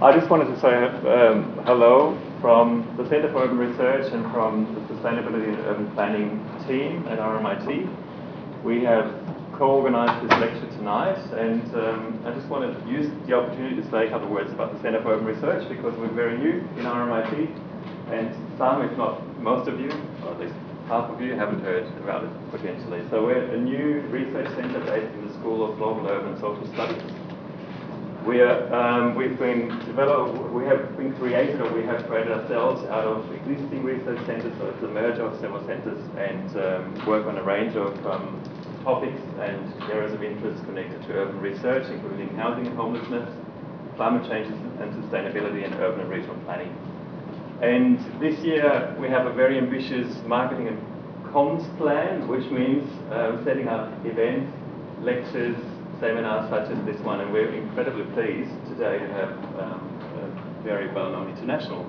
I just wanted to say hello from the Centre for Urban Research and from the Sustainability and Urban Planning team at RMIT. We have co-organised this lecture tonight, and I just wanted to use the opportunity to say a couple of words about the Centre for Urban Research, because we're very new in RMIT, and some, if not most of you, or at least half of you, haven't heard about it potentially. So we're a new research centre based in the School of Global Urban Social Studies. We have been created, or we have created ourselves out of existing research centres, so it's a merger of several centres, and work on a range of topics and areas of interest connected to urban research, including housing and homelessness, climate change and sustainability, and urban and regional planning. And this year we have a very ambitious marketing and comms plan, which means setting up events, lectures, seminars such as this one, and we're incredibly pleased today to have a very well-known international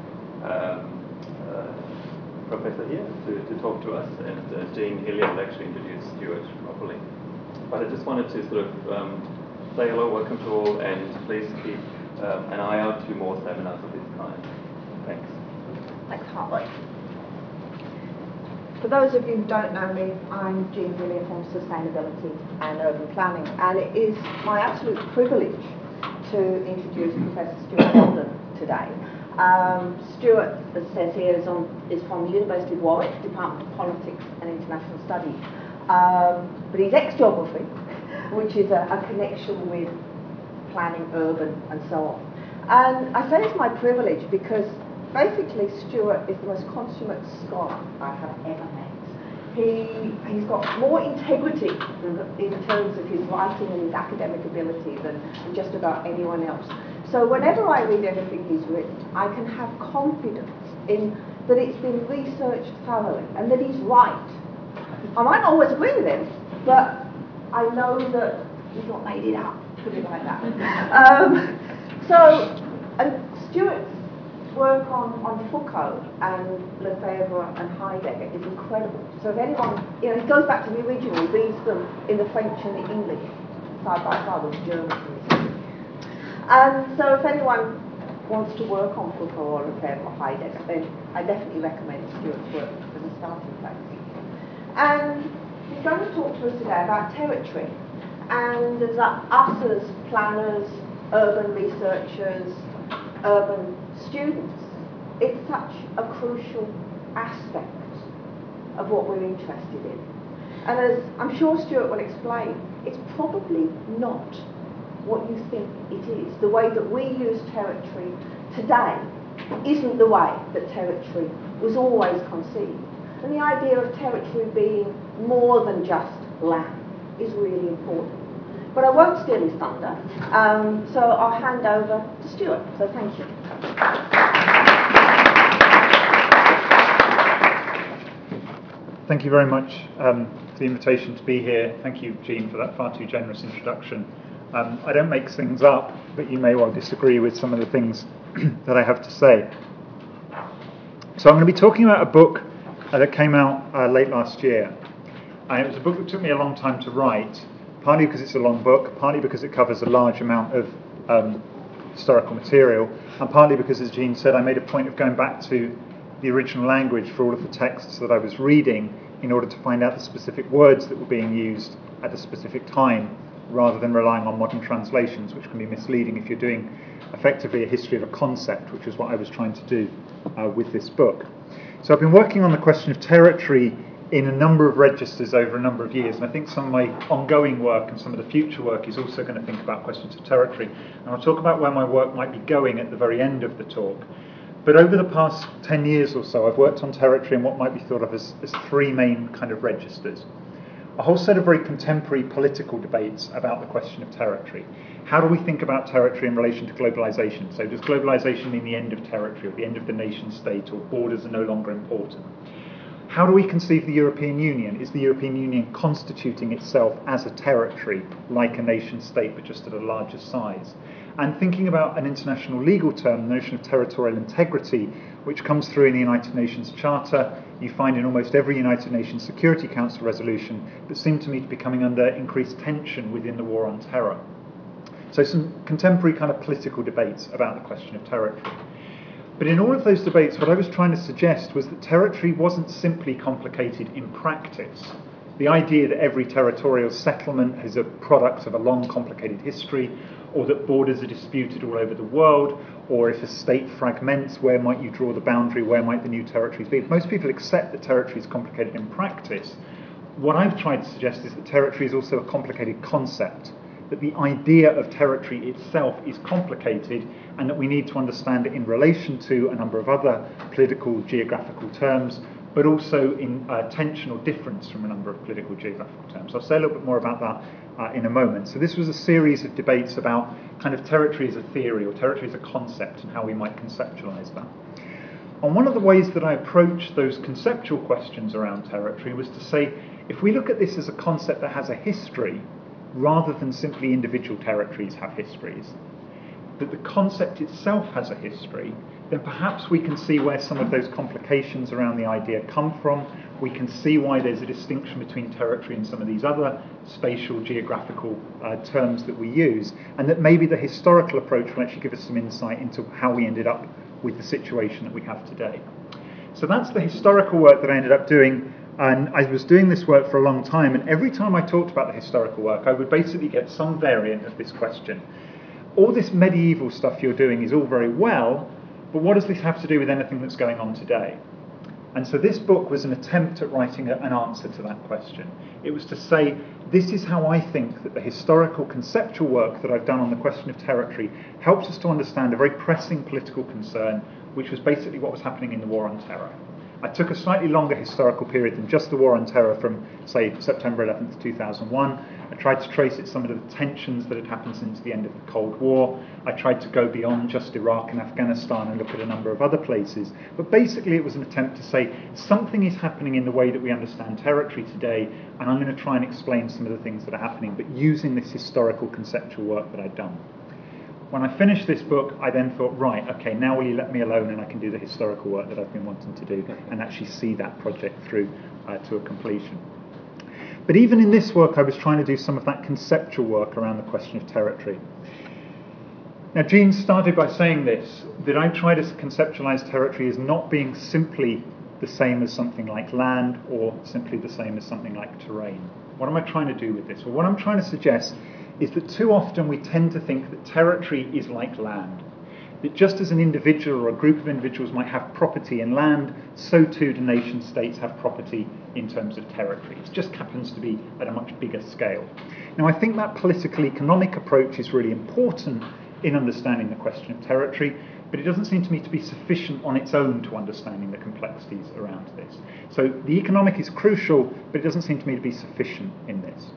professor here to talk to us, and Jean Hillier will actually introduce Stuart properly. But I just wanted to sort of say hello, welcome to all, and please keep an eye out for more seminars of this kind. Thanks. Thanks, Hartley. For those of you who don't know me, I'm Jean Hillier from Sustainability and Urban Planning, and it is my absolute privilege to introduce Professor Stuart Holden today. Stuart, as it says here, is from the University of Warwick, Department of Politics and International Studies, but he's ex-geography, which is a connection with planning, urban, and so on. And I say it's my privilege because basically Stuart is the most consummate scholar I have ever met. He's got more integrity in terms of his writing and his academic ability than just about anyone else. So whenever I read anything he's written, I can have confidence in that it's been researched thoroughly and that he's right. I might not always agree with him, but I know that he's not made it up, put it like that. And Stuart's work on Foucault and Lefebvre and Heidegger is incredible. So if anyone, he goes back to the original, he reads them in the French and the English, side by side with the German. And so if anyone wants to work on Foucault or Lefebvre or Heidegger, then I definitely recommend Stuart's work as a starting place. And he's going to talk to us today about territory. And as us as planners, urban researchers, urban students, it's such a crucial aspect of what we're interested in. And as I'm sure Stuart will explain, it's probably not what you think it is. The way that we use territory today isn't the way that territory was always conceived. And the idea of territory being more than just land is really important. But I won't steal his thunder, so I'll hand over to Stuart. So thank you. Thank you very much for the invitation to be here. Thank you, Jean, for that far too generous introduction. I don't make things up, but you may well disagree with some of the things that I have to say. So I'm going to be talking about a book that came out late last year. And it was a book that took me a long time to write, partly because it's a long book, partly because it covers a large amount of historical material, and partly because, as Jean said, I made a point of going back to the original language for all of the texts that I was reading in order to find out the specific words that were being used at a specific time, rather than relying on modern translations, which can be misleading if you're doing effectively a history of a concept, which is what I was trying to do with this book. So I've been working on the question of territory in a number of registers over a number of years, and I think some of my ongoing work and some of the future work is also going to think about questions of territory. And I'll talk about where my work might be going at the very end of the talk. But over the past 10 years or so, I've worked on territory in what might be thought of as three main kind of registers. A whole set of very contemporary political debates about the question of territory. How do we think about territory in relation to globalization? So does globalization mean the end of territory, or the end of the nation state, or borders are no longer important? How do we conceive the European Union? Is the European Union constituting itself as a territory, like a nation state, but just at a larger size? And thinking about an international legal term, the notion of territorial integrity, which comes through in the United Nations Charter, you find in almost every United Nations Security Council resolution, but seem to me to be coming under increased tension within the war on terror. So some contemporary kind of political debates about the question of territory. But in all of those debates, what I was trying to suggest was that territory wasn't simply complicated in practice. The idea that every territorial settlement is a product of a long, complicated history, or that borders are disputed all over the world, or if a state fragments, where might you draw the boundary, where might the new territories be? Most people accept that territory is complicated in practice. What I've tried to suggest is that territory is also a complicated concept, that the idea of territory itself is complicated, and that we need to understand it in relation to a number of other political geographical terms, but also in tension or difference from a number of political geographical terms. I'll say a little bit more about that in a moment. So this was a series of debates about kind of territory as a theory or territory as a concept and how we might conceptualize that. And one of the ways that I approached those conceptual questions around territory was to say, if we look at this as a concept that has a history, rather than simply individual territories have histories, that the concept itself has a history, then perhaps we can see where some of those complications around the idea come from. We can see why there's a distinction between territory and some of these other spatial, geographical terms that we use, and that maybe the historical approach will actually give us some insight into how we ended up with the situation that we have today. So that's the historical work that I ended up doing, and I was doing this work for a long time, and every time I talked about the historical work, I would basically get some variant of this question. All this medieval stuff you're doing is all very well, but what does this have to do with anything that's going on today? And so this book was an attempt at writing an answer to that question. It was to say, this is how I think that the historical conceptual work that I've done on the question of territory helps us to understand a very pressing political concern, which was basically what was happening in the War on Terror. I took a slightly longer historical period than just the War on Terror from, say, September 11th, 2001. I tried to trace some of the tensions that had happened since the end of the Cold War. I tried to go beyond just Iraq and Afghanistan and look at a number of other places. But basically it was an attempt to say something is happening in the way that we understand territory today, and I'm going to try and explain some of the things that are happening, but using this historical conceptual work that I'd done. When I finished this book, I then thought, right, okay, now will you let me alone and I can do the historical work that I've been wanting to do and actually see that project through to a completion. But even in this work, I was trying to do some of that conceptual work around the question of territory. Now, Jean started by saying this, that I try to conceptualize territory as not being simply the same as something like land or simply the same as something like terrain. What am I trying to do with this? Well, what I'm trying to suggest is that too often we tend to think that territory is like land. That just as an individual or a group of individuals might have property in land, so too do nation states have property in terms of territory. It just happens to be at a much bigger scale. Now, I think that political economic approach is really important in understanding the question of territory, but it doesn't seem to me to be sufficient on its own to understanding the complexities around this. So the economic is crucial, but it doesn't seem to me to be sufficient in this.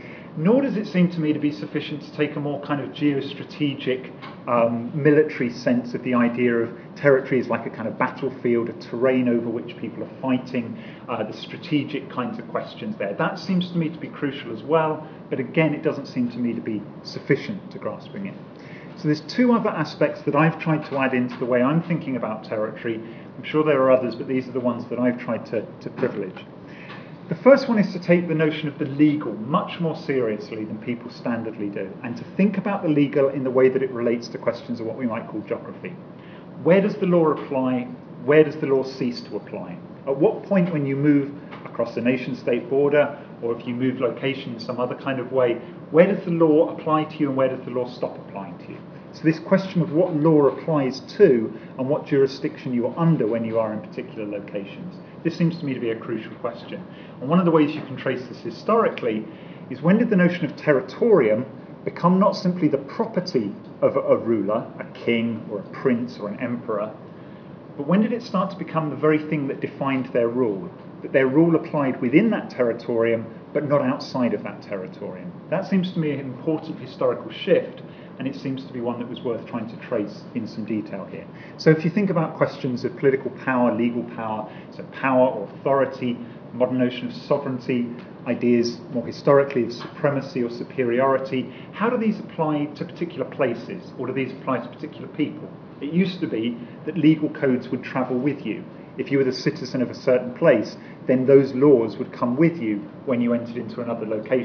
Nor does it seem to me to be sufficient to take a more kind of geostrategic, military sense of the idea of territory as like a kind of battlefield, a terrain over which people are fighting, the strategic kinds of questions there. That seems to me to be crucial as well, but again, it doesn't seem to me to be sufficient to grasping it. So there's two other aspects that I've tried to add into the way I'm thinking about territory. I'm sure there are others, but these are the ones that I've tried to privilege. The first one is to take the notion of the legal much more seriously than people standardly do, and to think about the legal in the way that it relates to questions of what we might call geography. Where does the law apply? Where does the law cease to apply? At what point when you move across the nation-state border, or if you move location in some other kind of way, where does the law apply to you and where does the law stop applying to you? So this question of what law applies to and what jurisdiction you are under when you are in particular locations. This seems to me to be a crucial question. And one of the ways you can trace this historically is when did the notion of territorium become not simply the property of a ruler, a king or a prince or an emperor, but when did it start to become the very thing that defined their rule? That their rule applied within that territorium, but not outside of that territorium. That seems to me an important historical shift, and it seems to be one that was worth trying to trace in some detail here. So if you think about questions of political power, legal power, so power or authority, modern notion of sovereignty, ideas more historically of supremacy or superiority, how do these apply to particular places, or do these apply to particular people? It used to be that legal codes would travel with you. If you were the citizen of a certain place, then those laws would come with you when you entered into another location.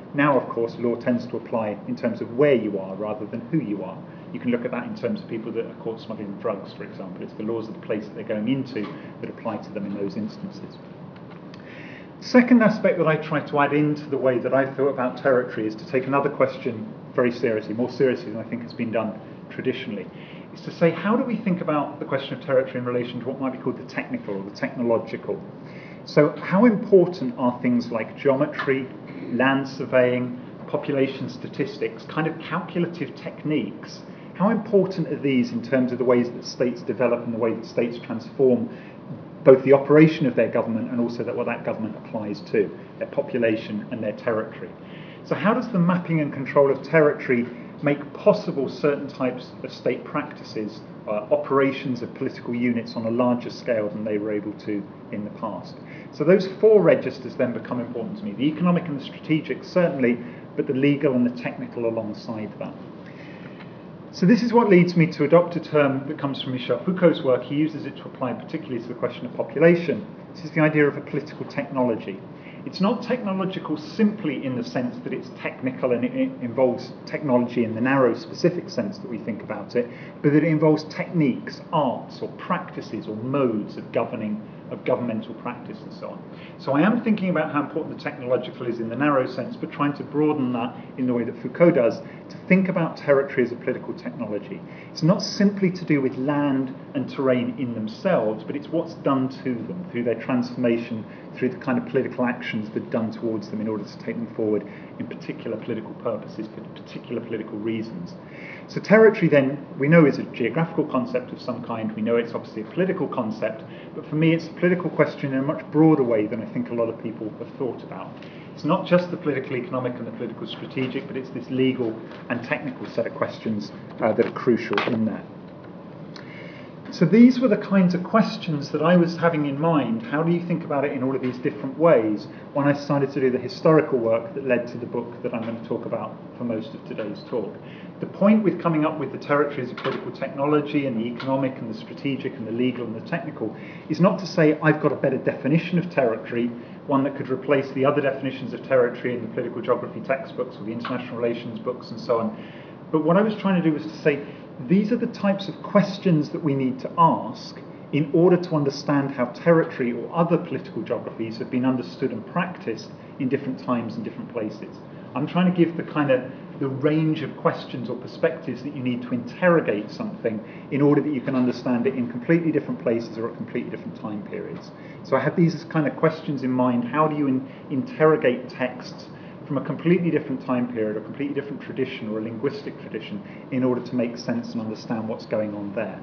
Now, of course, law tends to apply in terms of where you are rather than who you are. You can look at that in terms of people that are caught smuggling drugs, for example. It's the laws of the place that they're going into that apply to them in those instances. The second aspect that I try to add into the way that I thought about territory is to take another question very seriously, more seriously than I think has been done traditionally. Is to say, how do we think about the question of territory in relation to what might be called the technical or the technological? So how important are things like geometry, land surveying, population statistics, kind of calculative techniques? How important are these in terms of the ways that states develop and the way that states transform both the operation of their government and also what that government applies to, their population and their territory? So how does the mapping and control of territory make possible certain types of state practices, operations of political units on a larger scale than they were able to in the past? So those four registers then become important to me. The economic and the strategic, certainly, but the legal and the technical alongside that. So this is what leads me to adopt a term that comes from Michel Foucault's work. He uses it to apply particularly to the question of population. This is the idea of a political technology. It's not technological simply in the sense that it's technical and it involves technology in the narrow specific sense that we think about it, but that it involves techniques, arts or practices or modes of governing, of governmental practice and so on. So I am thinking about how important the technological is in the narrow sense, but trying to broaden that in the way that Foucault does, to think about territory as a political technology. It's not simply to do with land and terrain in themselves, but it's what's done to them through their transformation, through the kind of political actions that are done towards them in order to take them forward in particular political purposes, for particular political reasons. So territory then, we know is a geographical concept of some kind, we know it's obviously a political concept, but for me it's a political question in a much broader way than I think a lot of people have thought about. It's not just the political economic and the political strategic, but it's this legal and technical set of questions that are crucial in there. So these were the kinds of questions that I was having in mind. How do you think about it in all of these different ways when I started to do the historical work that led to the book that I'm going to talk about for most of today's talk? The point with coming up with the territories of political technology and the economic and the strategic and the legal and the technical is not to say I've got a better definition of territory, one that could replace the other definitions of territory in the political geography textbooks or the international relations books and so on. But what I was trying to do was to say these are the types of questions that we need to ask in order to understand how territory or other political geographies have been understood and practiced in different times and different places. I'm trying to give the range of questions or perspectives that you need to interrogate something in order that you can understand it in completely different places or at completely different time periods. So I had these as kind of questions in mind. How do you interrogate texts from a completely different time period, a completely different tradition or a linguistic tradition in order to make sense and understand what's going on there?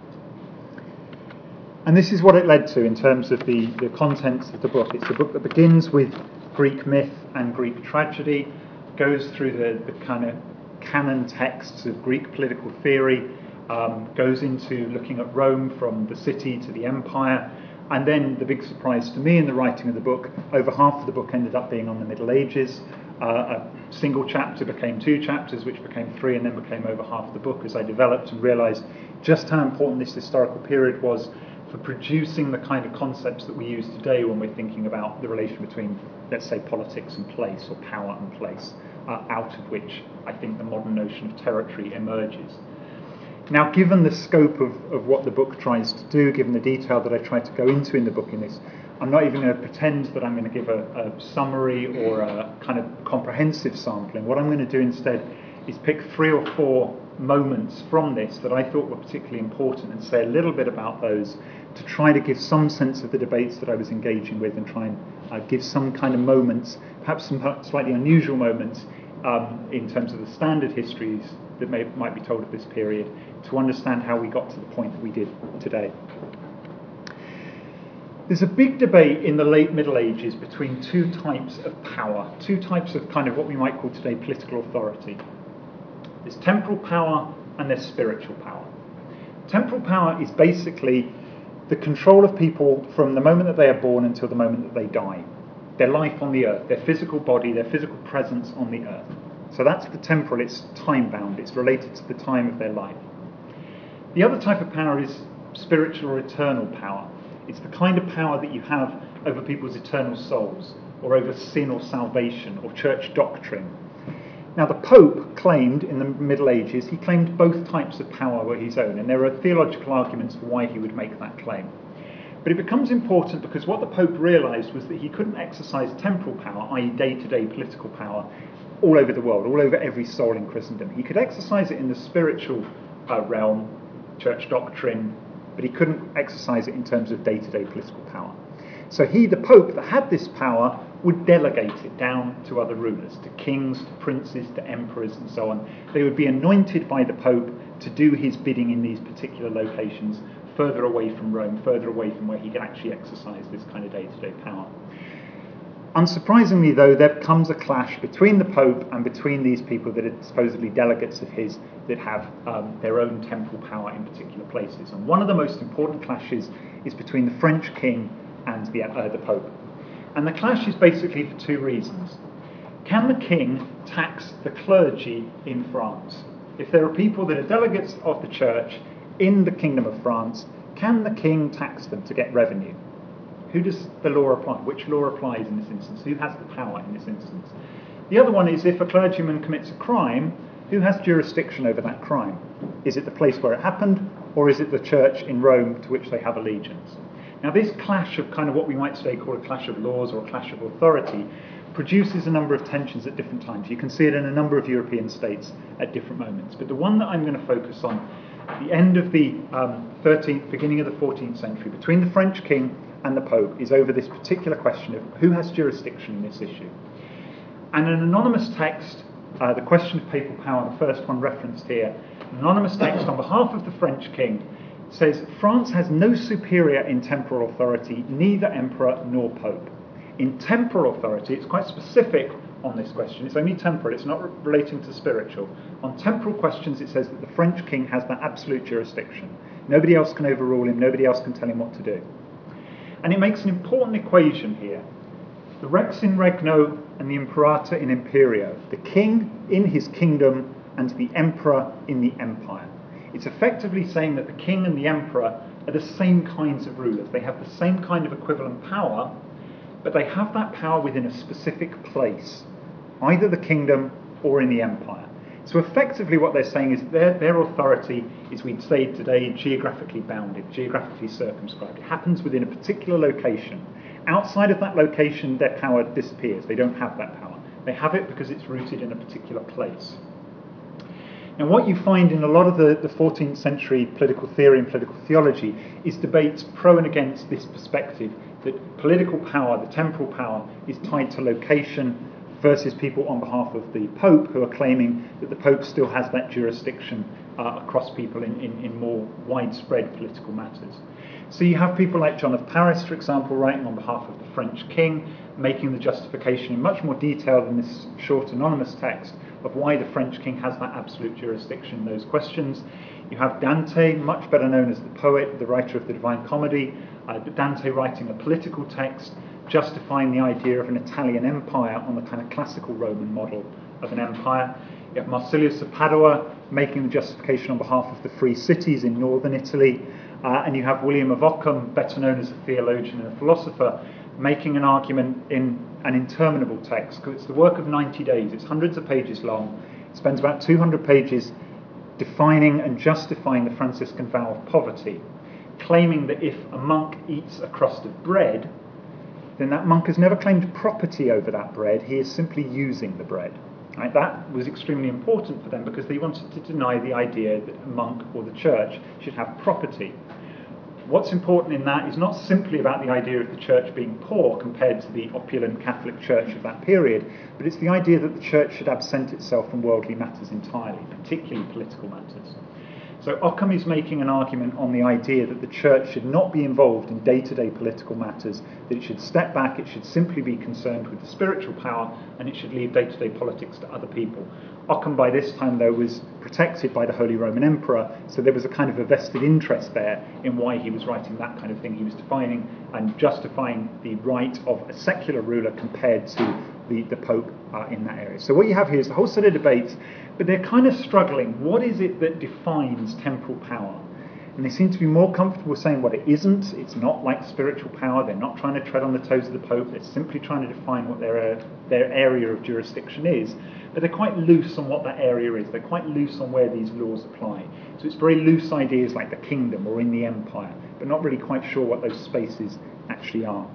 And this is what it led to in terms of the contents of the book. It's a book that begins with Greek myth and Greek tragedy, goes through the kind of canon texts of Greek political theory, goes into looking at Rome from the city to the empire, and then the big surprise to me in the writing of the book, over half of the book ended up being on the Middle Ages. A single chapter became 2 chapters, which became 3, and then became over half of the book as I developed and realised just how important this historical period was for producing the kind of concepts that we use today when we're thinking about the relation between, let's say, politics and place, or power and place, out of which I think the modern notion of territory emerges. Now, given the scope of what the book tries to do, given the detail that I try to go into in the book in this, I'm not even going to pretend that I'm going to give a summary or a kind of comprehensive sampling. What I'm going to do instead is pick 3 or 4 moments from this that I thought were particularly important and say a little bit about those to try to give some sense of the debates that I was engaging with and try and give some kind of moments, perhaps some slightly unusual moments in terms of the standard histories that might be told of this period to understand how we got to the point that we did today. There's a big debate in the late Middle Ages between 2 types of power, 2 types of kind of what we might call today political authority. There's temporal power and there's spiritual power. Temporal power is basically the control of people from the moment that they are born until the moment that they die. Their life on the earth, their physical body, their physical presence on the earth. So that's the temporal, it's time-bound, it's related to the time of their life. The other type of power is spiritual or eternal power. It's the kind of power that you have over people's eternal souls. or over sin or salvation, or church doctrine. Now, the Pope claimed in the Middle Ages, he claimed both types of power were his own, and there are theological arguments for why he would make that claim. But it becomes important because what the Pope realised was that he couldn't exercise temporal power, i.e. day-to-day political power, all over the world, all over every soul in Christendom. He could exercise it in the spiritual realm, church doctrine, but he couldn't exercise it in terms of day-to-day political power. So he, the Pope, that had this power, would delegate it down to other rulers, to kings, to princes, to emperors, and so on. They would be anointed by the Pope to do his bidding in these particular locations, further away from Rome, further away from where he could actually exercise this kind of day-to-day power. Unsurprisingly, though, there comes a clash between the Pope and between these people that are supposedly delegates of his that have their own temporal power in particular places. And one of the most important clashes is between the French king and the Pope. And the clash is basically for two reasons. Can the king tax the clergy in France? If there are people that are delegates of the church in the Kingdom of France, can the king tax them to get revenue? Who does the law apply? Which law applies in this instance? Who has the power in this instance? The other one is if a clergyman commits a crime, who has jurisdiction over that crime? Is it the place where it happened, or is it the church in Rome to which they have allegiance? Now, this clash of kind of what we might today call a clash of laws or a clash of authority produces a number of tensions at different times. You can see it in a number of European states at different moments. But the one that I'm going to focus on at the end of the 13th, beginning of the 14th century, between the French king and the Pope, is over this particular question of who has jurisdiction in this issue. And an anonymous text, the question of papal power, the first one referenced here, an anonymous text on behalf of the French king says, France has no superior in temporal authority, neither emperor nor pope. In temporal authority, it's quite specific on this question. It's only temporal, it's not relating to spiritual. On temporal questions, it says that the French king has that absolute jurisdiction. Nobody else can overrule him, nobody else can tell him what to do. And it makes an important equation here. The rex in regno and the imperator in imperio. The king in his kingdom and the emperor in the empire. It's effectively saying that the king and the emperor are the same kinds of rulers. They have the same kind of equivalent power, but they have that power within a specific place, either the kingdom or in the empire. So effectively what they're saying is their authority is, we'd say today, geographically bounded, geographically circumscribed. It happens within a particular location. Outside of that location, their power disappears. They don't have that power. They have it because it's rooted in a particular place. And what you find in a lot of the 14th century political theory and political theology is debates pro and against this perspective that political power, the temporal power, is tied to location versus people on behalf of the Pope who are claiming that the Pope still has that jurisdiction across people in more widespread political matters. So you have people like John of Paris, for example, writing on behalf of the French king, making the justification in much more detail than this short anonymous text of why the French king has that absolute jurisdiction in those questions. You have Dante, much better known as the poet, the writer of the Divine Comedy, Dante writing a political text justifying the idea of an Italian empire on the kind of classical Roman model of an empire. You have Marsilius of Padua making the justification on behalf of the free cities in northern Italy, and you have William of Ockham, better known as a theologian and a philosopher, making an argument in an interminable text. It's the work of 90 days. It's hundreds of pages long. It spends about 200 pages defining and justifying the Franciscan vow of poverty, claiming that if a monk eats a crust of bread, then that monk has never claimed property over that bread. He is simply using the bread. Right? That was extremely important for them because they wanted to deny the idea that a monk or the church should have property. What's important in that is not simply about the idea of the church being poor compared to the opulent Catholic church of that period, but it's the idea that the church should absent itself from worldly matters entirely, particularly political matters. So Ockham is making an argument on the idea that the church should not be involved in day-to-day political matters, that it should step back, it should simply be concerned with the spiritual power, and it should leave day-to-day politics to other people. Ockham by this time, though, was protected by the Holy Roman Emperor, so there was a kind of a vested interest there in why he was writing that kind of thing. He was defining and justifying the right of a secular ruler compared to the Pope in that area. So what you have here is a whole set of debates, but they're kind of struggling. What is it that defines temporal power? And they seem to be more comfortable saying what it isn't. It's not like spiritual power. They're not trying to tread on the toes of the Pope. They're simply trying to define what their area of jurisdiction is. But they're quite loose on what that area is. They're quite loose on where these laws apply. So it's very loose ideas like the kingdom or in the empire, but not really quite sure what those spaces actually are.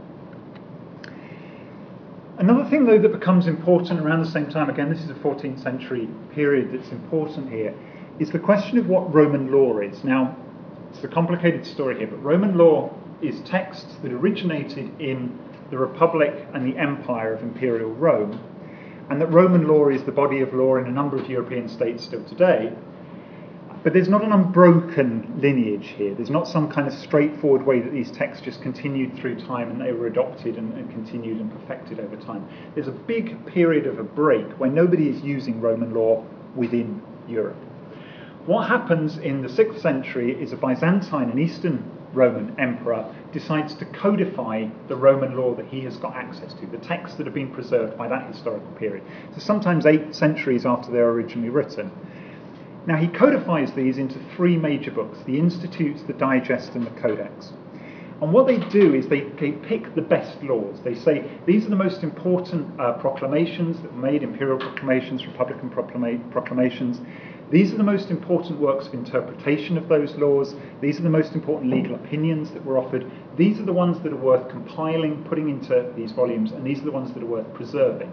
Another thing, though, that becomes important around the same time, again, this is a 14th century period that's important here, is the question of what Roman law is. Now, it's a complicated story here, but Roman law is texts that originated in the Republic and the Empire of Imperial Rome, and that Roman law is the body of law in a number of European states still today. But there's not an unbroken lineage here. There's not some kind of straightforward way that these texts just continued through time and they were adopted and continued and perfected over time. There's a big period of a break where nobody is using Roman law within Europe. What happens in the 6th century is a Byzantine and Eastern Roman emperor decides to codify the Roman law that he has got access to, the texts that have been preserved by that historical period. So sometimes 8 centuries after they're originally written. Now he codifies these into 3 major books, the Institutes, the Digest and the Codex. And what they do is they pick the best laws. They say these are the most important proclamations that were made, imperial proclamations, republican proclamations. These are the most important works of interpretation of those laws. These are the most important legal opinions that were offered. These are the ones that are worth compiling, putting into these volumes, and these are the ones that are worth preserving.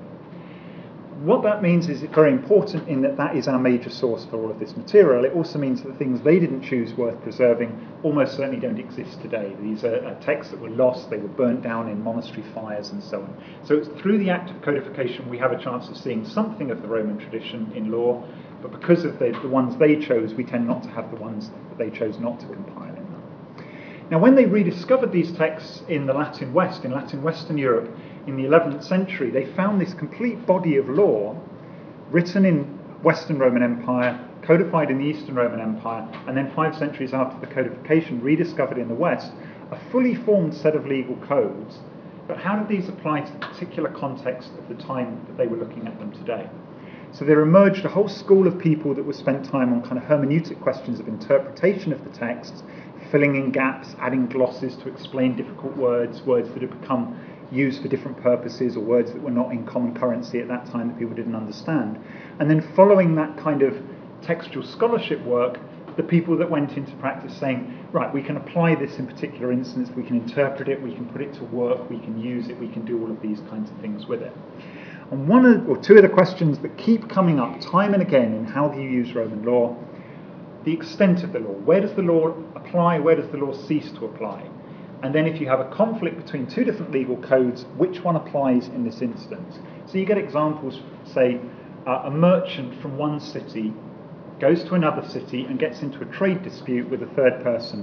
What that means is it's very important in that that is our major source for all of this material. It also means that the things they didn't choose worth preserving almost certainly don't exist today. These are texts that were lost, they were burnt down in monastery fires and so on. So it's through the act of codification we have a chance of seeing something of the Roman tradition in law, but because of the ones they chose, we tend not to have the ones that they chose not to compile in them. Now when they rediscovered these texts in the Latin West, in Latin Western Europe, in the 11th century, they found this complete body of law written in Western Roman Empire, codified in the Eastern Roman Empire, and then 5 centuries after the codification, rediscovered in the West, a fully formed set of legal codes. But how did these apply to the particular context of the time that they were looking at them today? So there emerged a whole school of people that were spent time on kind of hermeneutic questions of interpretation of the texts, filling in gaps, adding glosses to explain difficult words, words that had become used for different purposes or words that were not in common currency at that time that people didn't understand. And then following that kind of textual scholarship work, the people that went into practice saying, right, we can apply this in particular instance, we can interpret it, we can put it to work, we can use it, we can do all of these kinds of things with it. And two of the questions that keep coming up time and again in how do you use Roman law, the extent of the law. Where does the law apply? Where does the law cease to apply? And then if you have a conflict between 2 different legal codes, which one applies in this instance? So you get examples, say, a merchant from one city goes to another city and gets into a trade dispute with a third person.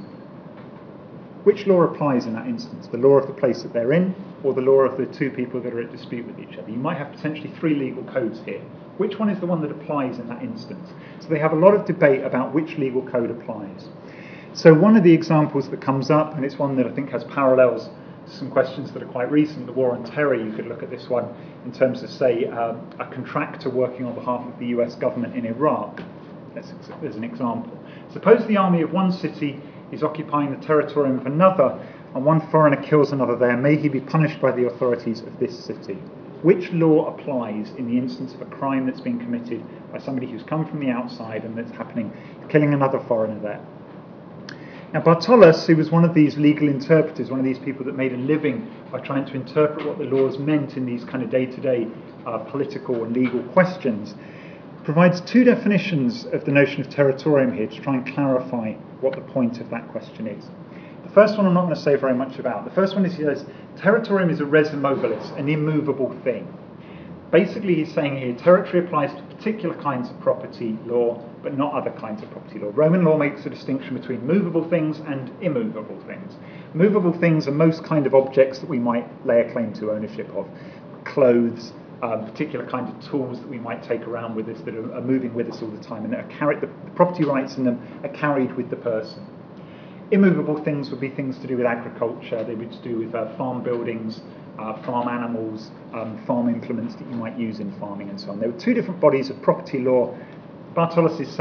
Which law applies in that instance? The law of the place that they're in, or the law of the 2 people that are at dispute with each other? You might have potentially 3 legal codes here. Which one is the one that applies in that instance? So they have a lot of debate about which legal code applies. So one of the examples that comes up, and it's one that I think has parallels to some questions that are quite recent, the war on terror, you could look at this one in terms of, say, a contractor working on behalf of the US government in Iraq, as an example. Suppose the army of one city is occupying the territorium of another, and one foreigner kills another there. May he be punished by the authorities of this city. Which law applies in the instance of a crime that's been committed by somebody who's come from the outside and that's happening, killing another foreigner there? Now Bartolus, who was one of these legal interpreters, one of these people that made a living by trying to interpret what the laws meant in these kind of day-to-day political and legal questions, provides 2 definitions of the notion of territorium here to try and clarify what the point of that question is. The first one I'm not going to say very much about. The first one is he says, territorium is a res immobilis, an immovable thing. Basically he's saying here, territory applies to particular kinds of property law, but not other kinds of property law. Roman law makes a distinction between movable things and immovable things. Movable things are most kind of objects that we might lay a claim to ownership of. Clothes, particular kind of tools that we might take around with us that are moving with us all the time, and that are the property rights in them are carried with the person. Immovable things would be things to do with agriculture, they would to do with farm buildings, farm animals, farm implements that you might use in farming and so on. There were 2 different bodies of property law. Bartolus is saying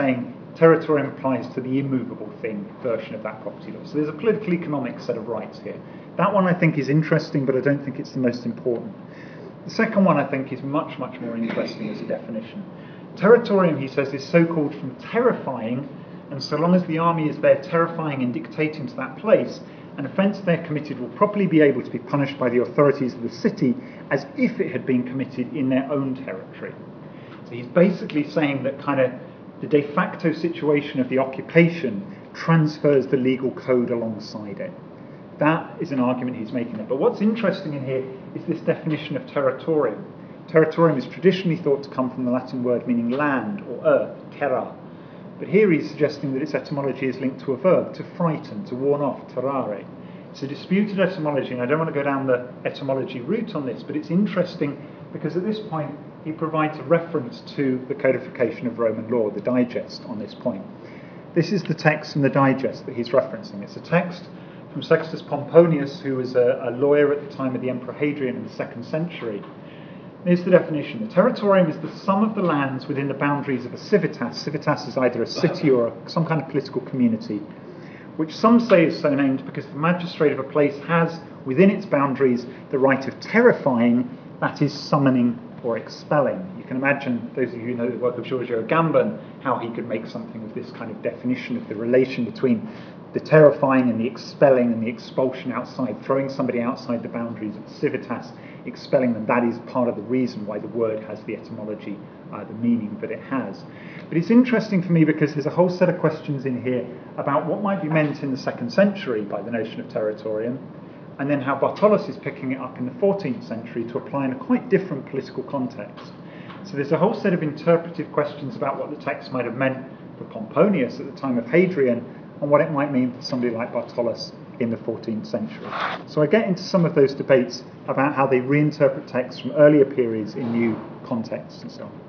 territorium applies to the immovable thing version of that property law. So there's a political economic set of rights here. That one I think is interesting, but I don't think it's the most important. The second one I think is much, much more interesting as a definition. Territorium, he says, is so-called from terrifying, and so long as the army is there terrifying and dictating to that place, an offence there committed will properly be able to be punished by the authorities of the city as if it had been committed in their own territory. So he's basically saying that kind of the de facto situation of the occupation transfers the legal code alongside it. That is an argument he's making there. But what's interesting in here is this definition of territorium. Territorium is traditionally thought to come from the Latin word meaning land or earth, terra. But here he's suggesting that its etymology is linked to a verb, to frighten, to warn off, terrare. It's a disputed etymology, and I don't want to go down the etymology route on this, but it's interesting because at this point he provides a reference to the codification of Roman law, the digest, on this point. This is the text from the digest that he's referencing. It's a text from Sextus Pomponius, who was a lawyer at the time of the Emperor Hadrian in the 2nd century. Here's the definition. The territorium is the sum of the lands within the boundaries of a civitas. Civitas is either a city or some kind of political community, which some say is so named because the magistrate of a place has within its boundaries the right of terrifying, that is, summoning or expelling. You can imagine, those of you who know the work of Giorgio Agamben, how he could make something of this kind of definition of the relation between the terrifying and the expelling and the expulsion outside, throwing somebody outside the boundaries of the civitas, expelling them. That is part of the reason why the word has the etymology, the meaning that it has. But it's interesting for me because there's a whole set of questions in here about what might be meant in the 2nd century by the notion of territorium, and then how Bartolus is picking it up in the 14th century to apply in a quite different political context. So there's a whole set of interpretive questions about what the text might have meant for Pomponius at the time of Hadrian, and what it might mean for somebody like Bartolus in the 14th century. So I get into some of those debates about how they reinterpret texts from earlier periods in new contexts and so on.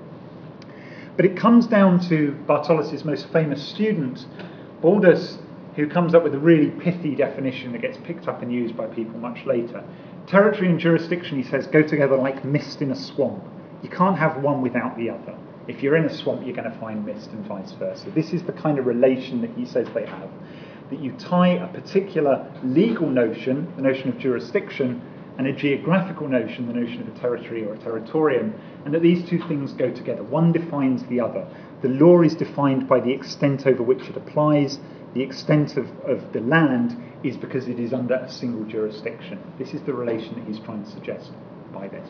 But it comes down to Bartolus' most famous student, Baldus, who comes up with a really pithy definition that gets picked up and used by people much later. Territory and jurisdiction, he says, go together like mist in a swamp. You can't have one without the other. If you're in a swamp, you're going to find mist and vice versa. This is the kind of relation that he says they have, that you tie a particular legal notion, the notion of jurisdiction, and a geographical notion, the notion of a territory or a territorium, and that these two things go together. One defines the other. The law is defined by the extent over which it applies. The extent of the land is because it is under a single jurisdiction. This is the relation that he's trying to suggest by this.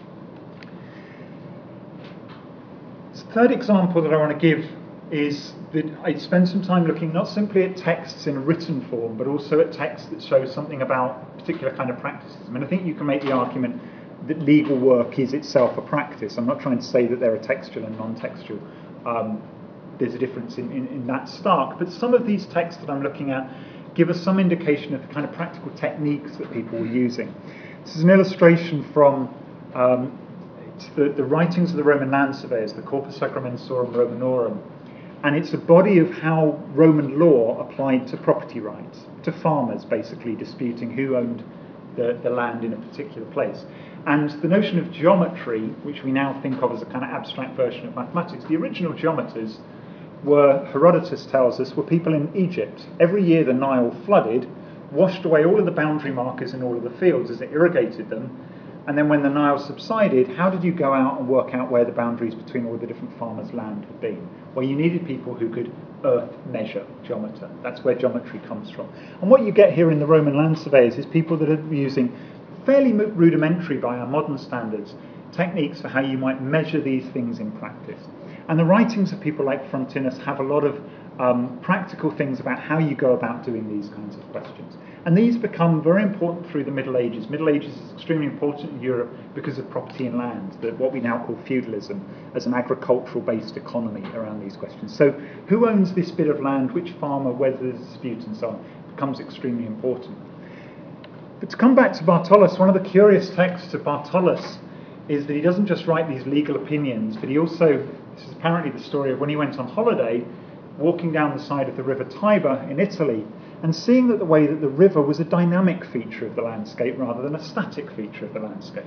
The third example that I want to give is that I spend some time looking not simply at texts in a written form, but also at texts that show something about a particular kind of practices. I mean, I think you can make the argument that legal work is itself a practice. I'm not trying to say that there are textual and non-textual. There's a difference in that stark, but some of these texts that I'm looking at give us some indication of the kind of practical techniques that people were using. This is an illustration from the writings of the Roman land surveyors, the Corpus Sacramentorum Romanorum, and it's a body of how Roman law applied to property rights, to farmers basically disputing who owned the land in a particular place. And the notion of geometry, which we now think of as a kind of abstract version of mathematics, the original geometers were, Herodotus tells us, were people in Egypt. Every year the Nile flooded, washed away all of the boundary markers in all of the fields as it irrigated them, and then when the Nile subsided, how did you go out and work out where the boundaries between all the different farmers' land had been? Well, you needed people who could earth measure, geometer. That's where geometry comes from. And what you get here in the Roman land surveyors is people that are using fairly rudimentary by our modern standards techniques for how you might measure these things in practice. And the writings of people like Frontinus have a lot of practical things about how you go about doing these kinds of questions. And these become very important through the Middle Ages. Middle Ages is extremely important in Europe because of property and land, what we now call feudalism, as an agricultural-based economy around these questions. So who owns this bit of land, which farmer, whether there's a dispute and so on, becomes extremely important. But to come back to Bartolus, one of the curious texts of Bartolus is that he doesn't just write these legal opinions, but he also, this is apparently the story of when he went on holiday, walking down the side of the river Tiber in Italy, and seeing that the way that the river was a dynamic feature of the landscape rather than a static feature of the landscape.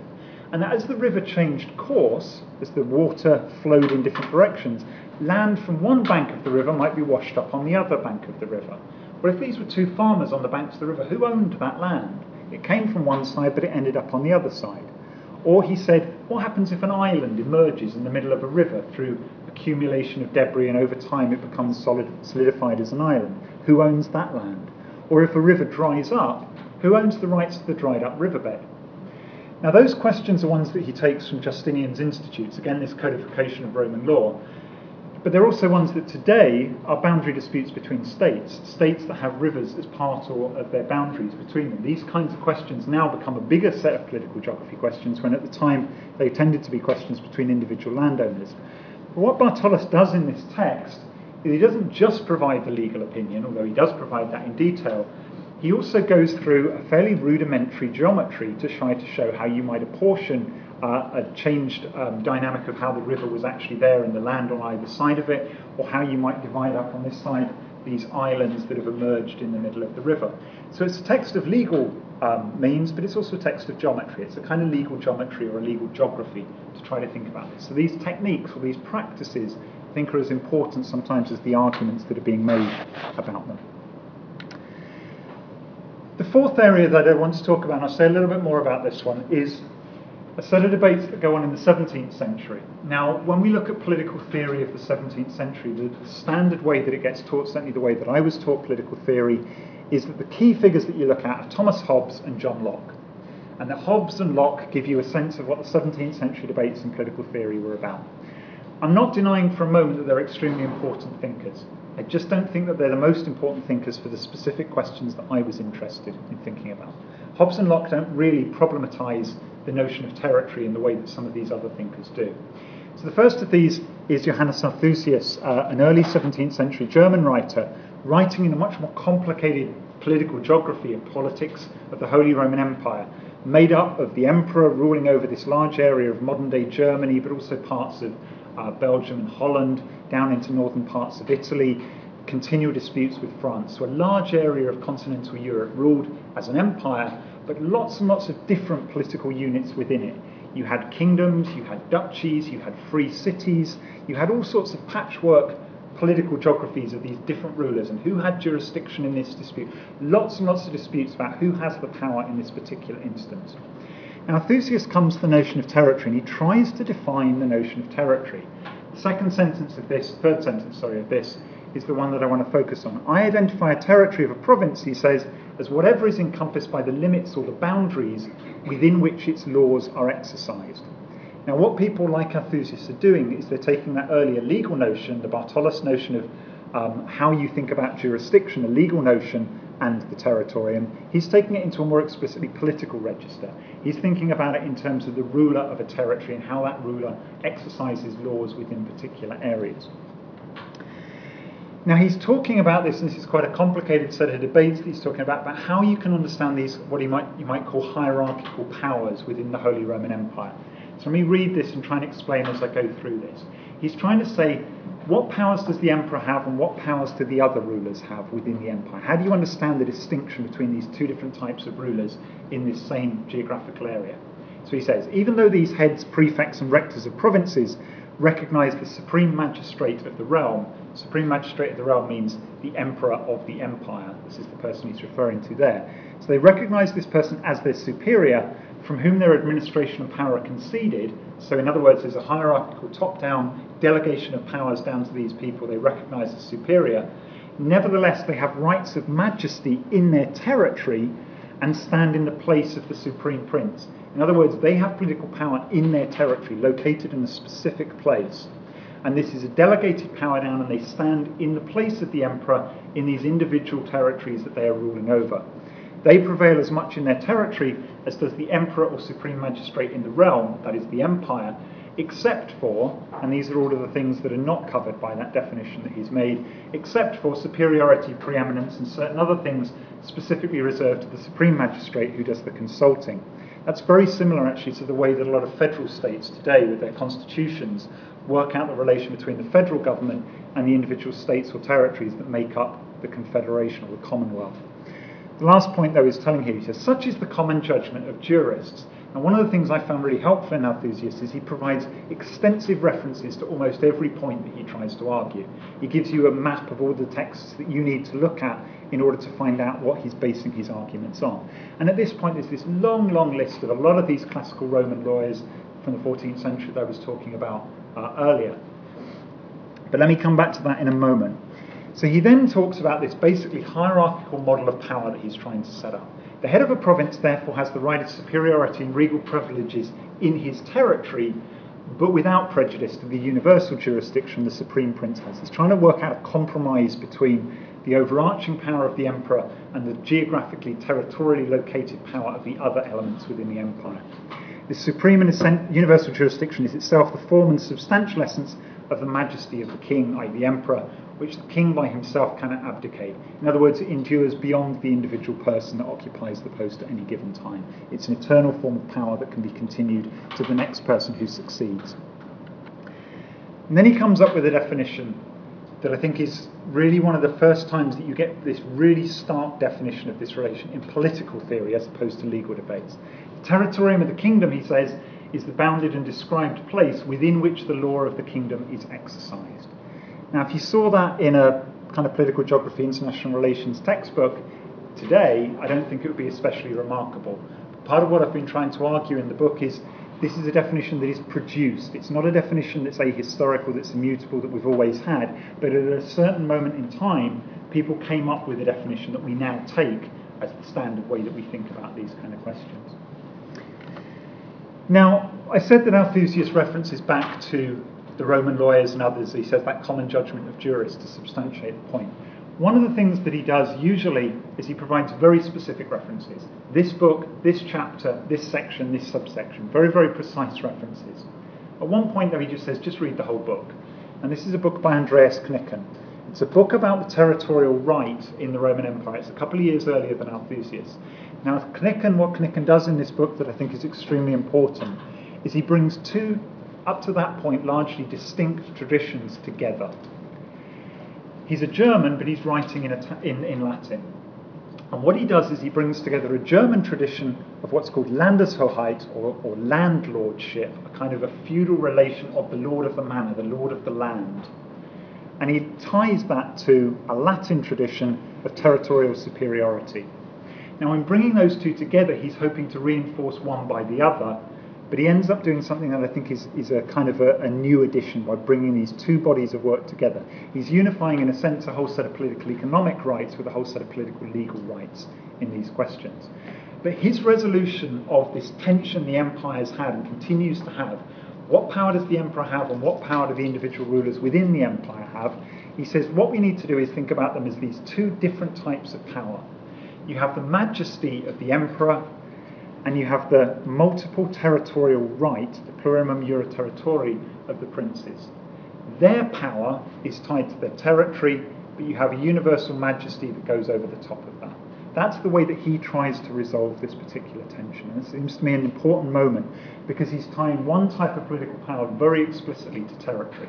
And that as the river changed course, as the water flowed in different directions, land from one bank of the river might be washed up on the other bank of the river. Well, if these were two farmers on the banks of the river, who owned that land? It came from one side, but it ended up on the other side. Or he said, what happens if an island emerges in the middle of a river through accumulation of debris and over time it becomes solidified as an island? Who owns that land? Or if a river dries up, who owns the rights to the dried up riverbed? Now those questions are ones that he takes from Justinian's Institutes, again this codification of Roman law. But they're also ones that today are boundary disputes between states that have rivers as part of their boundaries between them. These kinds of questions now become a bigger set of political geography questions, when at the time they tended to be questions between individual landowners. But what Bartolus does in this text is he doesn't just provide the legal opinion, although he does provide that in detail. He also goes through a fairly rudimentary geometry to try to show how you might apportion a changed dynamic of how the river was actually there and the land on either side of it, or how you might divide up on this side these islands that have emerged in the middle of the river. So it's a text of legal means, but it's also a text of geometry. It's a kind of legal geometry or a legal geography to try to think about this. So these techniques or these practices, I think, are as important sometimes as the arguments that are being made about them. The fourth area that I want to talk about, and I'll say a little bit more about this one, is a set of debates that go on in the 17th century. Now, when we look at political theory of the 17th century, the standard way that it gets taught, certainly the way that I was taught political theory, is that the key figures that you look at are Thomas Hobbes and John Locke. And that Hobbes and Locke give you a sense of what the 17th century debates in political theory were about. I'm not denying for a moment that they're extremely important thinkers. I just don't think that they're the most important thinkers for the specific questions that I was interested in thinking about. Hobbes and Locke don't really problematise the notion of territory in the way that some of these other thinkers do. So the first of these is Johannes Althusius, an early 17th century German writer, writing in a much more complicated political geography and politics of the Holy Roman Empire, made up of the emperor ruling over this large area of modern-day Germany, but also parts of Belgium and Holland, down into northern parts of Italy, continual disputes with France. So a large area of continental Europe ruled as an empire, but lots and lots of different political units within it. You had kingdoms, you had duchies, you had free cities, you had all sorts of patchwork political geographies of these different rulers and who had jurisdiction in this dispute. Lots and lots of disputes about who has the power in this particular instance. Now, Althusius comes to the notion of territory, and he tries to define the notion of territory. The third sentence of this is the one that I want to focus on. I identify a territory of a province, he says, as whatever is encompassed by the limits or the boundaries within which its laws are exercised. Now, what people like Althusius are doing is they're taking that earlier legal notion, the Bartolus notion of how you think about jurisdiction, a legal notion, and the territory, and he's taking it into a more explicitly political register. He's thinking about it in terms of the ruler of a territory and how that ruler exercises laws within particular areas. Now, he's talking about this, and this is quite a complicated set of debates that he's talking about how you can understand these, what you might call hierarchical powers within the Holy Roman Empire. So let me read this and try and explain as I go through this. He's trying to say, what powers does the emperor have and what powers do the other rulers have within the empire? How do you understand the distinction between these two different types of rulers in this same geographical area? So he says, even though these heads, prefects and rectors of provinces recognise the supreme magistrate of the realm, supreme magistrate of the realm means the emperor of the empire. This is the person he's referring to there. So they recognise this person as their superior, from whom their administration and power are conceded. So in other words, there's a hierarchical top-down delegation of powers down to these people they recognise as superior. Nevertheless, they have rights of majesty in their territory and stand in the place of the supreme prince. In other words, they have political power in their territory, located in a specific place. And this is a delegated power down, and they stand in the place of the emperor in these individual territories that they are ruling over. They prevail as much in their territory as does the emperor or supreme magistrate in the realm, that is the empire, except for, and these are all of the things that are not covered by that definition that he's made, except for superiority, preeminence, and certain other things specifically reserved to the supreme magistrate who does the consulting. That's very similar actually to the way that a lot of federal states today with their constitutions work out the relation between the federal government and the individual states or territories that make up the confederation or the commonwealth. The last point, though, is telling here, he says, such is the common judgment of jurists, And one of the things I found really helpful in Althusius is he provides extensive references to almost every point that he tries to argue. He gives you a map of all the texts that you need to look at in order to find out what he's basing his arguments on. And at this point, there's this long, long list of a lot of these classical Roman lawyers from the 14th century that I was talking about earlier. But let me come back to that in a moment. So he then talks about this basically hierarchical model of power that he's trying to set up. The head of a province, therefore, has the right of superiority and regal privileges in his territory, but without prejudice to the universal jurisdiction the supreme prince has. He's trying to work out a compromise between the overarching power of the emperor and the geographically, territorially located power of the other elements within the empire. This supreme and universal jurisdiction is itself the form and substantial essence of the majesty of the king, i.e. the emperor, which the king by himself cannot abdicate. In other words, it endures beyond the individual person that occupies the post at any given time. It's an eternal form of power that can be continued to the next person who succeeds. And then he comes up with a definition that I think is really one of the first times that you get this really stark definition of this relation in political theory as opposed to legal debates. The territorium of the kingdom, he says, is the bounded and described place within which the law of the kingdom is exercised. Now, if you saw that in a kind of political geography, international relations textbook today, I don't think it would be especially remarkable. But part of what I've been trying to argue in the book is this is a definition that is produced. It's not a definition that's ahistorical, that's immutable, that we've always had, but at a certain moment in time, people came up with a definition that we now take as the standard way that we think about these kind of questions. Now, I said that Althusius references back to the Roman lawyers and others. He says that common judgment of jurists to substantiate the point. One of the things that he does usually is he provides very specific references. This book, this chapter, this section, this subsection. Very, very precise references. At one point, though, he just says, just read the whole book. And this is a book by Andreas Knicken. It's a book about the territorial right in the Roman Empire. It's a couple of years earlier than Althusius. Now, Knicken, what Knicken does in this book that I think is extremely important is he brings two, up to that point, largely distinct traditions together. He's a German, but he's writing in Latin. And what he does is he brings together a German tradition of what's called Landeshoheit, or landlordship, a kind of a feudal relation of the lord of the manor, the lord of the land. And he ties that to a Latin tradition of territorial superiority. Now, in bringing those two together, he's hoping to reinforce one by the other, but he ends up doing something that I think is a kind of a new addition by bringing these two bodies of work together. He's unifying, in a sense, a whole set of political economic rights with a whole set of political legal rights in these questions. But his resolution of this tension the empire has had and continues to have, what power does the emperor have and what power do the individual rulers within the empire have, he says what we need to do is think about them as these two different types of power. You have the majesty of the emperor, and you have the multiple territorial right, the plurimum iura territori of the princes. Their power is tied to their territory, but you have a universal majesty that goes over the top of that. That's the way that he tries to resolve this particular tension. And it seems to me an important moment because he's tying one type of political power very explicitly to territory.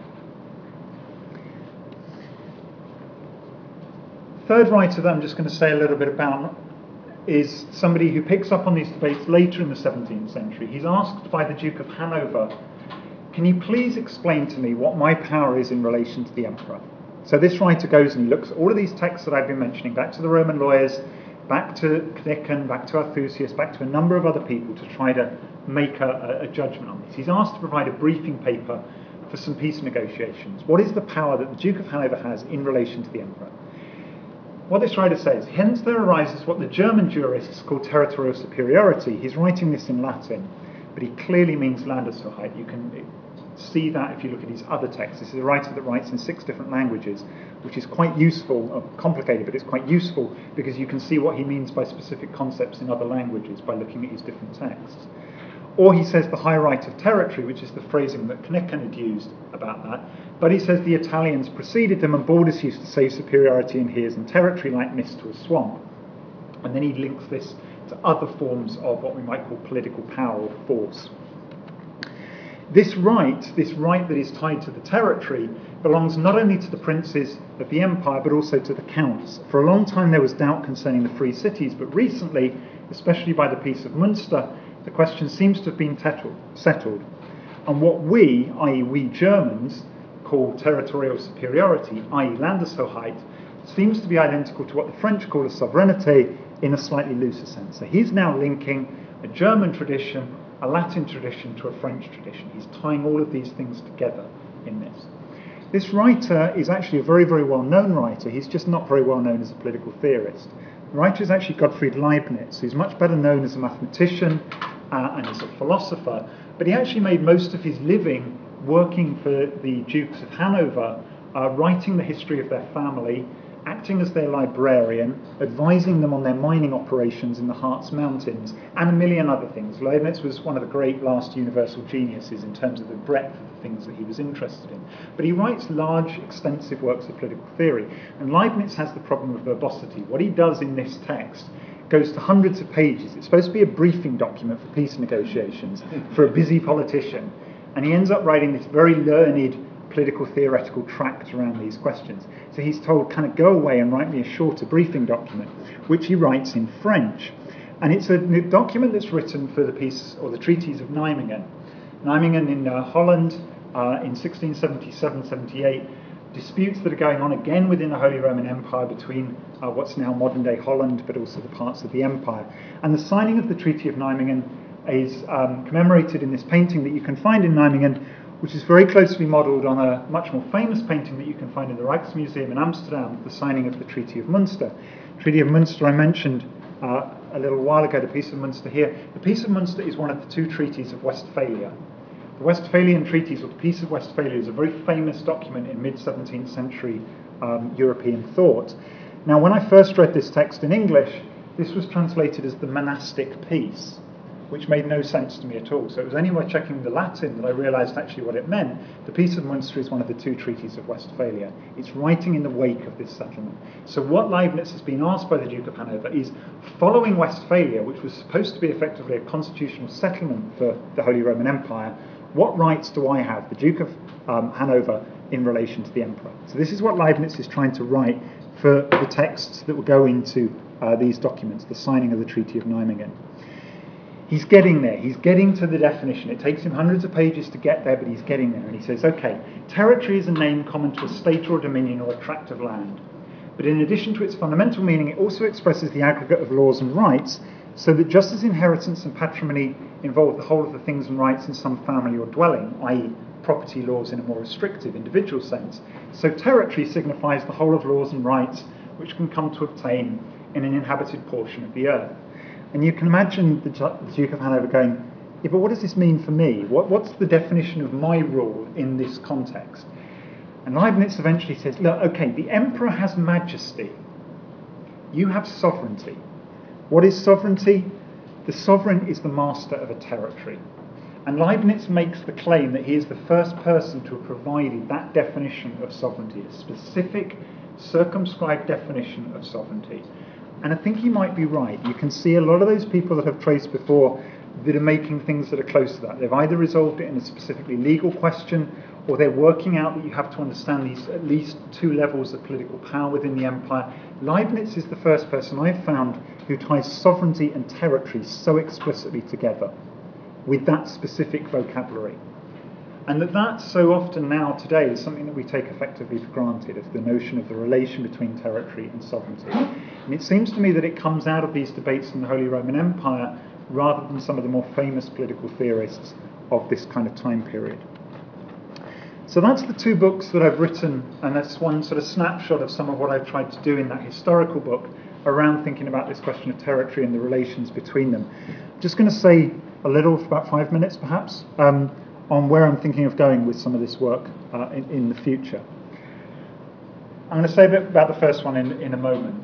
Third writer that I'm just going to say a little bit about is somebody who picks up on these debates later in the 17th century. He's asked by the Duke of Hanover, can you please explain to me what my power is in relation to the emperor? So this writer goes and he looks at all of these texts that I've been mentioning, back to the Roman lawyers, back to Knicken, back to Althusius, back to a number of other people to try to make a judgment on this. He's asked to provide a briefing paper for some peace negotiations. What is the power that the Duke of Hanover has in relation to the emperor? What this writer says, hence there arises what the German jurists call territorial superiority. He's writing this in Latin, but he clearly means Landeshoheit. You can see that if you look at his other texts. This is a writer that writes in 6 different languages, which is quite useful, complicated, but it's quite useful because you can see what he means by specific concepts in other languages by looking at his different texts. Or he says the high right of territory, which is the phrasing that Knicken had used about that. But he says the Italians preceded them and Borders used to say superiority in hears and territory like mist to a swamp. And then he links this to other forms of what we might call political power or force. This right that is tied to the territory, belongs not only to the princes of the empire, but also to the counts. For a long time there was doubt concerning the free cities, but recently, especially by the Peace of Münster, the question seems to have been settled. And what we, i.e. we Germans, call territorial superiority, i.e. Landeshoheit, seems to be identical to what the French call a souveraineté in a slightly looser sense. So he's now linking a German tradition, a Latin tradition to a French tradition. He's tying all of these things together in this. This writer is actually a very, very well-known writer. He's just not very well known as a political theorist. The writer is actually Gottfried Leibniz, who's much better known as a mathematician and as a philosopher, but he actually made most of his living working for the Dukes of Hanover, writing the history of their family, acting as their librarian, advising them on their mining operations in the Harz Mountains, and a million other things. Leibniz was one of the great last universal geniuses in terms of the breadth of the things that he was interested in. But he writes large, extensive works of political theory, and Leibniz has the problem of verbosity. What he does in this text goes to hundreds of pages. It's supposed to be a briefing document for peace negotiations for a busy politician, and he ends up writing this very learned political theoretical tract around these questions. So he's told, kind of go away and write me a shorter briefing document, which he writes in French. And it's a document that's written for the peace, or the treaties of Nijmegen. Nijmegen in Holland in 1677-78, disputes that are going on again within the Holy Roman Empire between what's now modern-day Holland, but also the parts of the empire. And the signing of the Treaty of Nijmegen is commemorated in this painting that you can find in Nijmegen, which is very closely modelled on a much more famous painting that you can find in the Rijksmuseum in Amsterdam, the signing of the Treaty of Münster. Treaty of Münster I mentioned a little while ago, the Peace of Münster here. The Peace of Münster is one of the two treaties of Westphalia. The Westphalian treaties, or the Peace of Westphalia, is a very famous document in mid-17th century European thought. Now, when I first read this text in English, this was translated as the monastic peace, which made no sense to me at all. So it was only by checking the Latin that I realised actually what it meant. The Peace of Münster is one of the two treaties of Westphalia. It's writing in the wake of this settlement. So what Leibniz has been asked by the Duke of Hanover is, following Westphalia, which was supposed to be effectively a constitutional settlement for the Holy Roman Empire, what rights do I have, the Duke of Hanover, in relation to the Emperor? So this is what Leibniz is trying to write for the texts that will go into these documents, the signing of the Treaty of Nijmegen. He's getting there. He's getting to the definition. It takes him hundreds of pages to get there, but he's getting there. And he says, okay, territory is a name common to a state or a dominion or a tract of land. But in addition to its fundamental meaning, it also expresses the aggregate of laws and rights, so that just as inheritance and patrimony involve the whole of the things and rights in some family or dwelling, i.e. property laws in a more restrictive individual sense, so territory signifies the whole of laws and rights which can come to obtain in an inhabited portion of the earth. And you can imagine the Duke of Hanover going, yeah, but what does this mean for me? What's the definition of my rule in this context? And Leibniz eventually says, look, okay, the emperor has majesty. You have sovereignty. What is sovereignty? The sovereign is the master of a territory. And Leibniz makes the claim that he is the first person to have provided that definition of sovereignty, a specific, circumscribed definition of sovereignty. And I think he might be right. You can see a lot of those people that have traced before that are making things that are close to that. They've either resolved it in a specifically legal question, or they're working out that you have to understand these at least two levels of political power within the empire. Leibniz is the first person I've found who ties sovereignty and territory so explicitly together with that specific vocabulary. And that so often now today is something that we take effectively for granted, of the notion of the relation between territory and sovereignty. And it seems to me that it comes out of these debates in the Holy Roman Empire rather than some of the more famous political theorists of this kind of time period. So that's the two books that I've written, and that's one sort of snapshot of some of what I've tried to do in that historical book around thinking about this question of territory and the relations between them. I'm just going to say a little, for about 5 minutes perhaps, on where I'm thinking of going with some of this work in the future. I'm going to say a bit about the first one in a moment,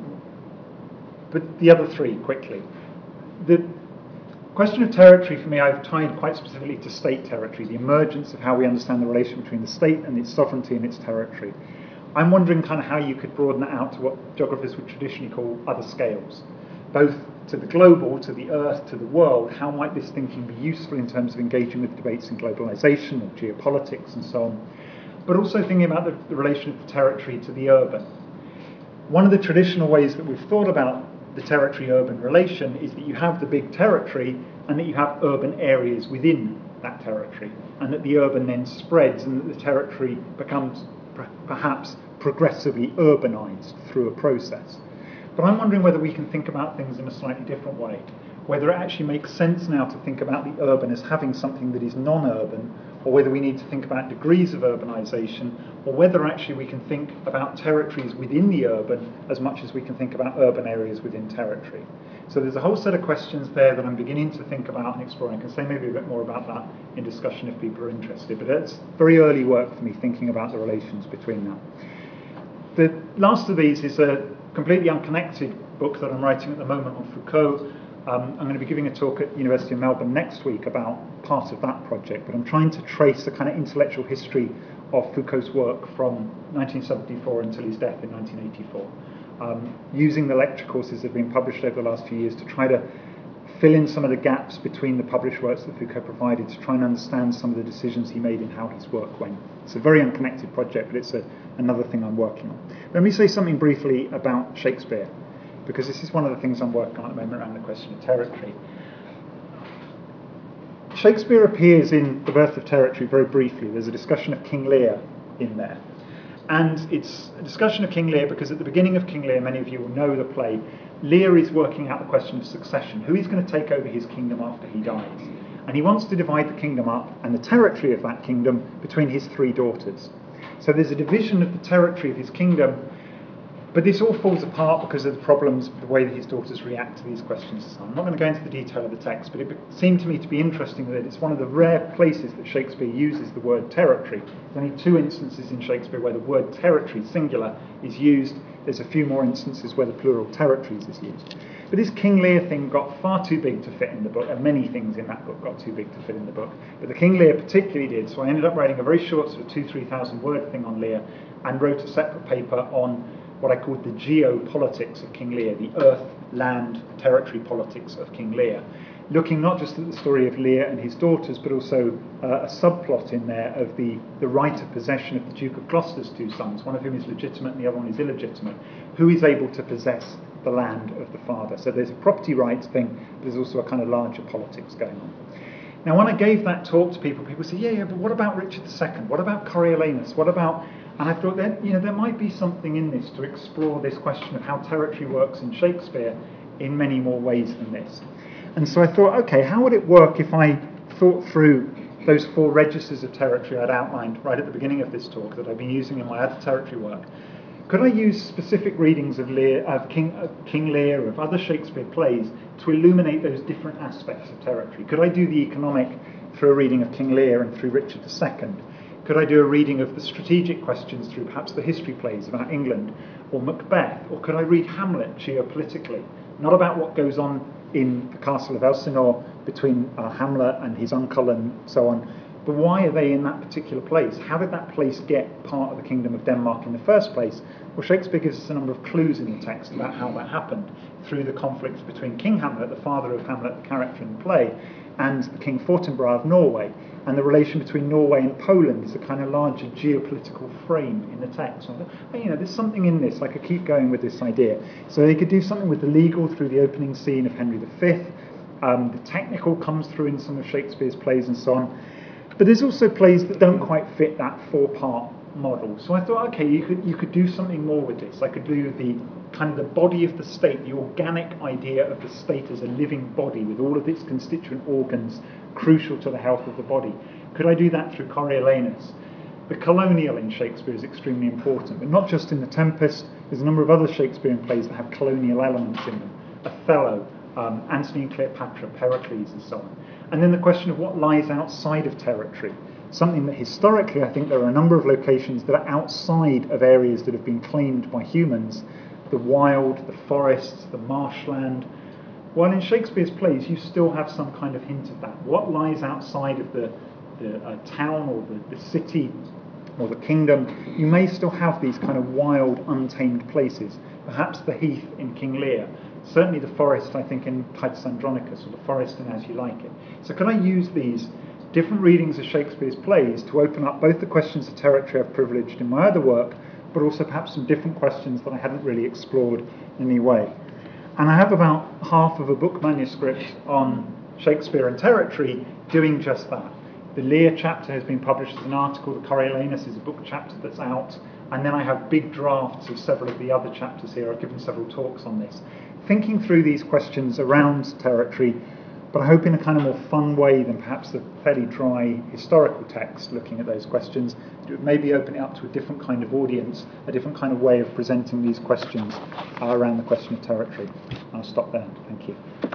but the other three quickly. The question of territory for me I've tied quite specifically to state territory, the emergence of how we understand the relation between the state and its sovereignty and its territory. I'm wondering kind of how you could broaden that out to what geographers would traditionally call other scales, both to the global, to the earth, to the world. How might this thinking be useful in terms of engaging with debates in globalization and geopolitics and so on, but also thinking about the relation of the territory to the urban. One of the traditional ways that we've thought about the territory-urban relation is that you have the big territory and that you have urban areas within that territory, and that the urban then spreads and that the territory becomes perhaps progressively urbanized through a process. But I'm wondering whether we can think about things in a slightly different way, whether it actually makes sense now to think about the urban as having something that is non-urban, or whether we need to think about degrees of urbanization, or whether actually we can think about territories within the urban as much as we can think about urban areas within territory. So there's a whole set of questions there that I'm beginning to think about and explore. I can say maybe a bit more about that in discussion if people are interested, but it's very early work for me thinking about the relations between that. The last of these is a completely unconnected book that I'm writing at the moment on Foucault. I'm going to be giving a talk at University of Melbourne next week about part of that project, but I'm trying to trace the kind of intellectual history of Foucault's work from 1974 until his death in 1984, using the lecture courses that have been published over the last few years to try to fill in some of the gaps between the published works that Foucault provided, to try and understand some of the decisions he made in how his work went. It's a very unconnected project, but it's another thing I'm working on. Let me say something briefly about Shakespeare, because this is one of the things I'm working on at the moment around the question of territory. Shakespeare appears in The Birth of Territory very briefly. There's a discussion of King Lear in there. And it's a discussion of King Lear because at the beginning of King Lear, many of you will know the play, Lear is working out the question of succession. Who is going to take over his kingdom after he dies? And he wants to divide the kingdom up and the territory of that kingdom between his 3 daughters. So there's a division of the territory of his kingdom, but this all falls apart because of the problems with the way that his daughters react to these questions. So I'm not going to go into the detail of the text, but it seemed to me to be interesting that it's one of the rare places that Shakespeare uses the word territory. There's only 2 instances in Shakespeare where the word territory, singular, is used. There's a few more instances where the plural territories is used. But this King Lear thing got far too big to fit in the book, and many things in that book got too big to fit in the book. But the King Lear particularly did, so I ended up writing a very short sort of 2,000-3,000 word thing on Lear and wrote a separate paper on what I called the geopolitics of King Lear, the earth, land, territory politics of King Lear, looking not just at the story of Lear and his daughters, but also a subplot in there of the right of possession of the Duke of Gloucester's 2 sons, one of whom is legitimate and the other one is illegitimate, who is able to possess the land of the father. So there's a property rights thing, but there's also a kind of larger politics going on. Now, when I gave that talk to people, people said, yeah, but what about Richard II? What about Coriolanus? What about... And I thought that there might be something in this to explore this question of how territory works in Shakespeare in many more ways than this. And so I thought, okay, how would it work if I thought through those 4 registers of territory I'd outlined right at the beginning of this talk that I've been using in my other territory work? Could I use specific readings of Lear, of King Lear, of other Shakespeare plays to illuminate those different aspects of territory? Could I do the economic through a reading of King Lear and through Richard II? Could I do a reading of the strategic questions through perhaps the history plays about England or Macbeth? Or could I read Hamlet geopolitically? Not about what goes on in the castle of Elsinore between Hamlet and his uncle and so on, but why are they in that particular place? How did that place get part of the Kingdom of Denmark in the first place? Well, Shakespeare gives us a number of clues in the text about how that happened through the conflicts between King Hamlet, the father of Hamlet, the character in the play, and the King Fortinbras of Norway. And the relation between Norway and Poland is a kind of larger geopolitical frame in the text. And there's something in this. I could keep going with this idea. So they could do something with the legal through the opening scene of Henry V. The technical comes through in some of Shakespeare's plays and so on. But there's also plays that don't quite fit that 4-part model. So I thought, okay, you could do something more with this. I could do the kind of the body of the state, the organic idea of the state as a living body with all of its constituent organs crucial to the health of the body. Could I do that through Coriolanus? The colonial in Shakespeare is extremely important, but not just in The Tempest. There's a number of other Shakespearean plays that have colonial elements in them. Othello, Antony and Cleopatra, Pericles, and so on. And then the question of what lies outside of territory. Something that historically, I think there are a number of locations that are outside of areas that have been claimed by humans. The wild, the forests, the marshland. While in Shakespeare's plays, you still have some kind of hint of that. What lies outside of the town or the city or the kingdom, you may still have these kind of wild, untamed places. Perhaps the heath in King Lear. Certainly the forest, I think, in Titus Andronicus, or the forest in As You Like It. So can I use these different readings of Shakespeare's plays to open up both the questions of territory I've privileged in my other work, but also perhaps some different questions that I hadn't really explored in any way. And I have about half of a book manuscript on Shakespeare and territory doing just that. The Lear chapter has been published as an article, the Coriolanus is a book chapter that's out, and then I have big drafts of several of the other chapters here. I've given several talks on this. Thinking through these questions around territory, but I hope in a kind of more fun way than perhaps the fairly dry historical text looking at those questions. Maybe open it up to a different kind of audience, a different kind of way of presenting these questions around the question of territory. I'll stop there. Thank you.